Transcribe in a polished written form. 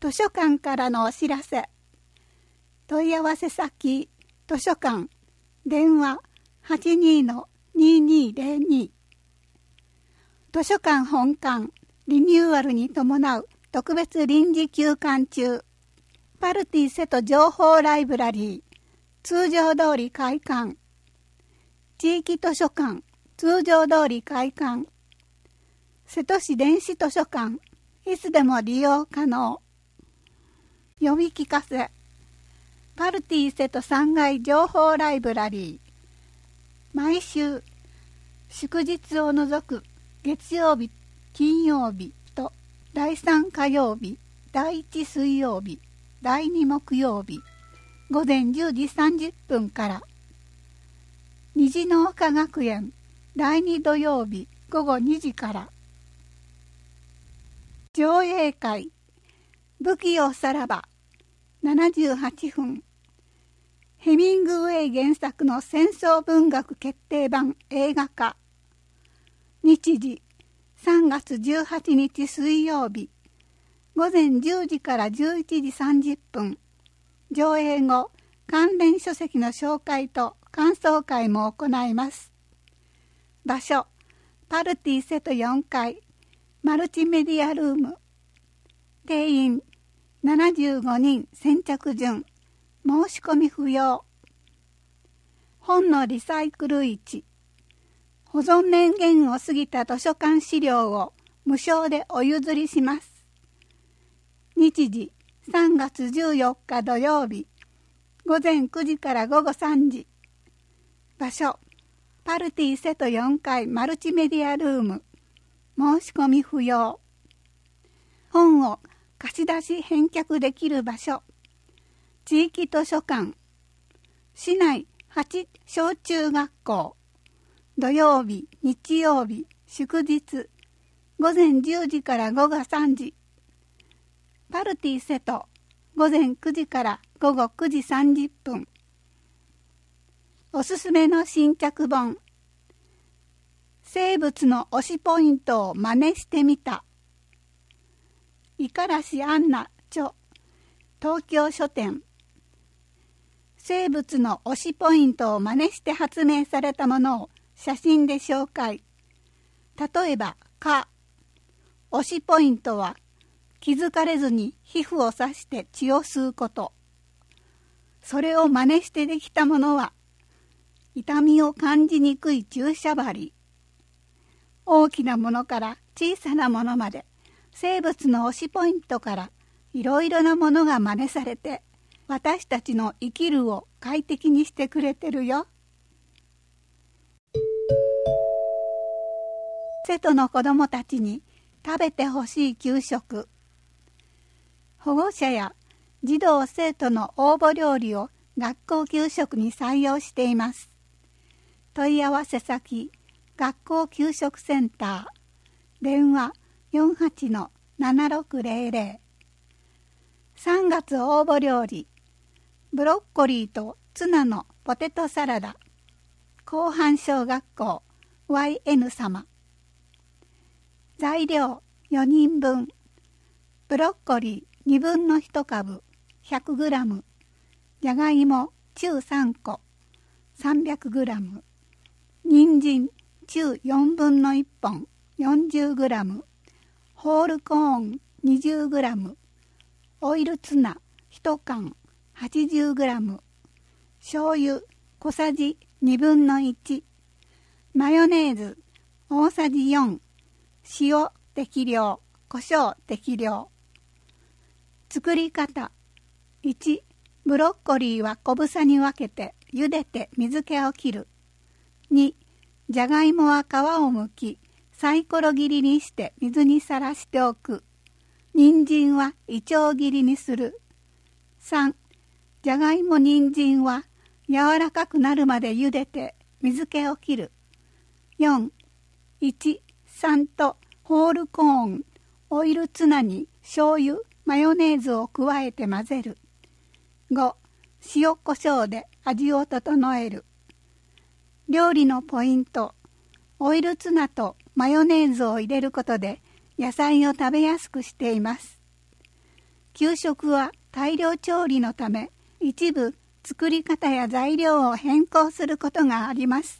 図書館からのお知らせ。問い合わせ先、図書館、電話 82-2202。図書館本館リニューアルに伴う特別臨時休館中。パルティ瀬戸情報ライブラリー、通常通り開館。地域図書館、通常通り開館。瀬戸市電子図書館、いつでも利用可能。読み聞かせ。パルティ瀬戸3階情報ライブラリー。毎週、祝日を除く月曜日、金曜日と第3火曜日、第1水曜日、第2木曜日、午前10時30分から。虹の丘学園、第2土曜日、午後2時から。上映会、武器をさらば、78分。ヘミングウェイ原作の戦争文学決定版映画化。日時、3月18日水曜日、午前10時から11時30分。上映後、関連書籍の紹介と感想会も行います。場所、パルティ瀬戸4階、マルチメディアルーム。定員、75人先着順。申し込み不要。本のリサイクル市。保存年限を過ぎた図書館資料を無償でお譲りします。日時、3月14日土曜日、午前9時から午後3時。場所、パルティ瀬戸4階マルチメディアルーム。申し込み不要。本を貸し出し返却できる場所。地域図書館。市内8小中学校。土曜日、日曜日、祝日。午前10時から午後3時。パルティ瀬戸。午前9時から午後9時30分。おすすめの新着本。生物の推しポイントを真似してみた。五十嵐アンナ著、東京書店。生物の推しポイントを真似して発明されたものを写真で紹介。例えば、蚊。推しポイントは、気づかれずに皮膚を刺して血を吸うこと。それを真似してできたものは、痛みを感じにくい注射針。大きなものから小さなものまで、生物の推しポイントからいろいろなものが真似されて、私たちの生きるを快適にしてくれてるよ。瀬戸の子どもたちに食べてほしい給食。保護者や児童生徒の応募料理を学校給食に採用しています。問い合わせ先、学校給食センター。電話48-7600。3月応募料理。ブロッコリーとツナのポテトサラダ。広範小学校 YN 様。材料4人分。ブロッコリー2分の1株 100g。じゃがいも中3個 300g。人参中4分の1本 40g。ホールコーン 20g。オイルツナ1缶 80g。醤油小さじ2分の1。マヨネーズ大さじ4。塩適量、胡椒適量。作り方。1、ブロッコリーは小房に分けて茹でて水気を切る。2、じゃがいもは皮を剥き、サイコロ切りにして水にさらしておく。人参はイチョウ切りにする。3、じゃがいも人参は柔らかくなるまで茹でて水気を切る。4、1、3とホールコーン、オイルツナに醤油、マヨネーズを加えて混ぜる。5、塩コショウで味を整える。料理のポイント。オイルツナとマヨネーズを入れることで野菜を食べやすくしています。 給食は大量調理のため、一部作り方や材料を変更することがあります。